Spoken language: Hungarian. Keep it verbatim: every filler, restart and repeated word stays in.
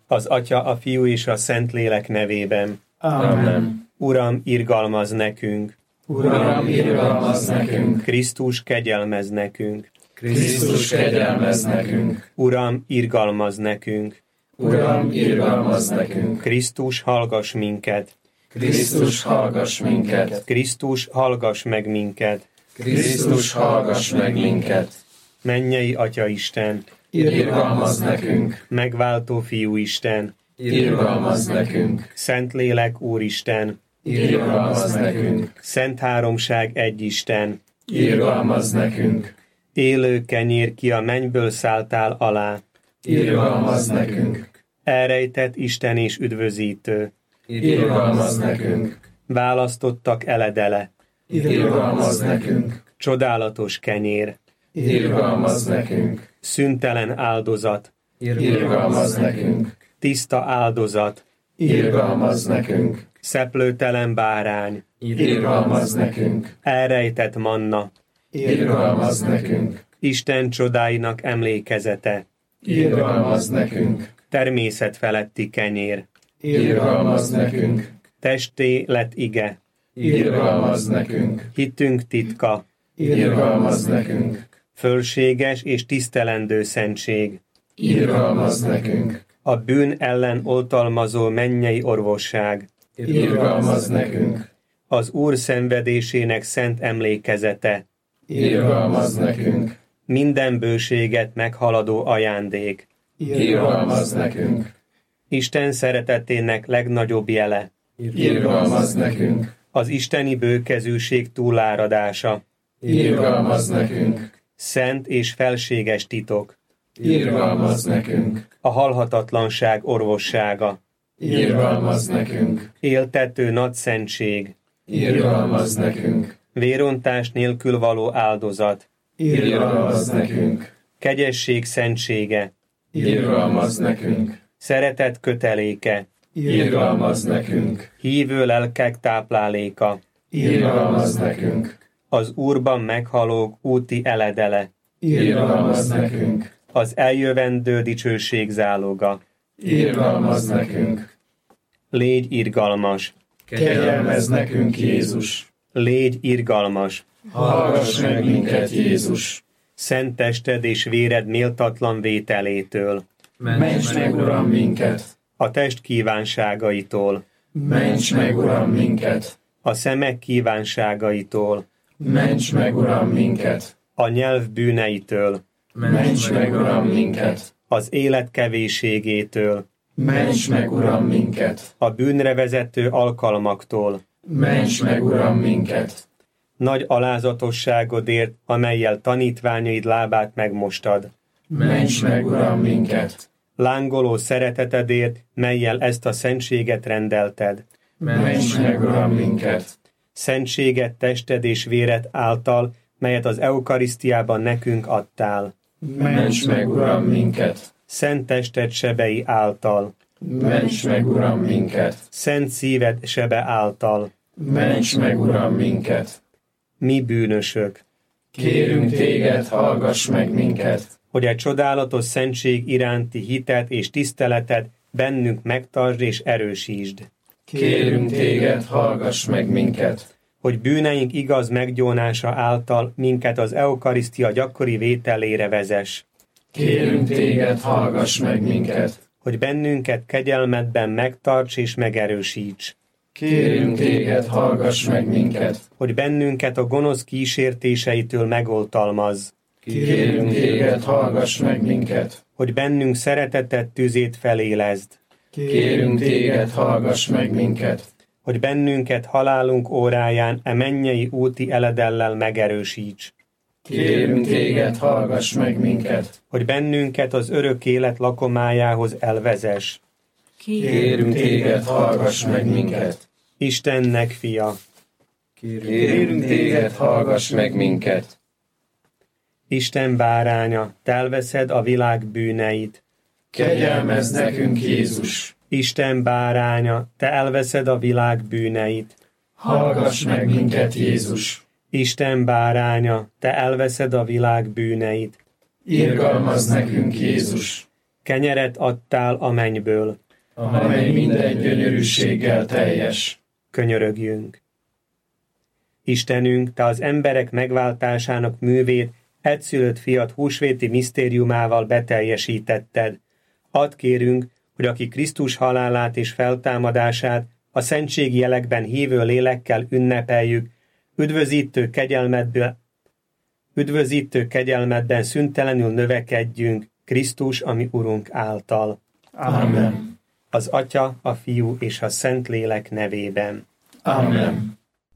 Az Atya, a Fiú és a Szentlélek nevében. Amen. Uram, irgalmazz nekünk. Uram, irgalmazz nekünk. Krisztus, kegyelmezz nekünk. Krisztus, kegyelmezz nekünk. Uram, irgalmazz nekünk. Uram, irgalmazz nekünk. Krisztus, hallgass minket. Krisztus, hallgass minket. Krisztus, hallgass meg minket. Krisztus, hallgass meg minket. Mennyei Atya Isten, Irgalmazz nekünk. megváltó Fiú Isten, Irgalmazz nekünk. Szentlélek Úristen, Irgalmazz nekünk. Szent Háromság egy Isten, Irgalmazz nekünk. élő kenyér, ki a mennyből szálltál alá, Irgalmazz nekünk. elrejtett Isten és üdvözítő, Irgalmazz nekünk. választottak eledele, Irgalmazz nekünk. csodálatos kenyér, Irgalmazz nekünk. szüntelen áldozat, Irgalmazz nekünk. tiszta áldozat, Irgalmazz nekünk. szeplőtelen bárány, Irgalmazz nekünk. elrejtett manna, Irgalmazz nekünk. Isten csodáinak emlékezete, Irgalmazz nekünk. természet feletti kenyér, Irgalmazz nekünk. testé lett ige, Irgalmazz nekünk. hitünk titka, Irgalmazz nekünk. fölséges és tisztelendő szentség, Irgalmazz nekünk. a bűn ellen oltalmazó mennyei orvosság, Irgalmazz nekünk. az Úr szenvedésének szent emlékezete, Irgalmazz nekünk. minden bőséget meghaladó ajándék, Irgalmazz nekünk. Isten szeretetének legnagyobb jele, Irgalmazz nekünk. az isteni bőkezűség túláradása, Irgalmazz nekünk. szent és felséges titok, Irgalmazz nekünk. a halhatatlanság orvossága, Irgalmazz nekünk. éltető nagyszentség, Irgalmazz nekünk. vérontás nélkül való áldozat, Irgalmazz nekünk. kegyesség szentsége, Irgalmazz nekünk. szeretet köteléke, Irgalmazz nekünk. hívő lelkek tápláléka, Irgalmazz nekünk. az Úrban meghalók úti eledele, Irgalmazz nekünk. az eljövendő dicsőség záloga. Irgalmazz nekünk. Légy irgalmas, Kegyelmezz nekünk, Jézus. légy irgalmas, Hallgass meg minket, Jézus. szent tested és véred méltatlan vételétől, Ments meg, Uram, minket. a test kívánságaitól, Ments meg, Uram, minket. a szemek kívánságaitól, Ments meg, Uram, minket. a nyelv bűneitől, Ments meg, Uram, minket. az élet kevésségétől, Ments meg, Uram, minket. a bűnre vezető alkalmaktól, Ments meg, Uram, minket. nagy alázatosságodért, amellyel tanítványaid lábát megmostad, Ments meg, Uram, minket. lángoló szeretetedért, mellyel ezt a szentséget rendelted, Ments meg, Uram, minket. szentséget tested és véred által, melyet az eukarisztiában nekünk adtál, Ments meg, Uram, minket. szent tested sebei által, Ments meg, Uram, minket. szent szíved sebe által, Ments meg, Uram, minket. mi bűnösök, Kérünk téged, hallgass meg minket. hogy egy csodálatos szentség iránti hitet és tiszteletet bennünk megtartsd és erősítsd, Kérünk téged, hallgass meg minket. hogy bűneink igaz meggyónása által minket az eukarisztia gyakori vételére vezess, Kérünk téged, hallgass meg minket. hogy bennünket kegyelmedben megtarts és megerősíts, Kérünk téged, hallgass meg minket. hogy bennünket a gonosz kísértéseitől megoltalmazz, Kérünk téged, hallgass meg minket. hogy bennünk szeretetet tüzét felélezd, Kérünk téged, hallgass meg minket. hogy bennünket halálunk óráján e mennyei úti eledellel megerősíts, Kérünk téged, hallgass meg minket. hogy bennünket az örök élet lakomájához elvezess. Kérünk téged, hallgass meg minket. Istennek fia, Kérünk téged, hallgass meg minket. Isten báránya, te elveszed a világ bűneit. Kegyelmezz nekünk, Jézus. Isten báránya, te elveszed a világ bűneit. Hallgass meg minket, Jézus. Isten báránya, te elveszed a világ bűneit. Irgalmazz nekünk, Jézus. Kenyeret adtál a mennyből, amely minden gyönyörűséggel teljes. Könyörögjünk. Istenünk, Te az emberek megváltásának művét egyszülött fiat húsvéti misztériumával beteljesítetted. Add kérünk, hogy aki Krisztus halálát és feltámadását a szentségi jelekben hívő lélekkel ünnepeljük, üdvözítő kegyelmedből, üdvözítő kegyelmedben szüntelenül növekedjünk Krisztus, ami Urunk által. Amen. Az Atya, a Fiú és a Szentlélek nevében. Amen.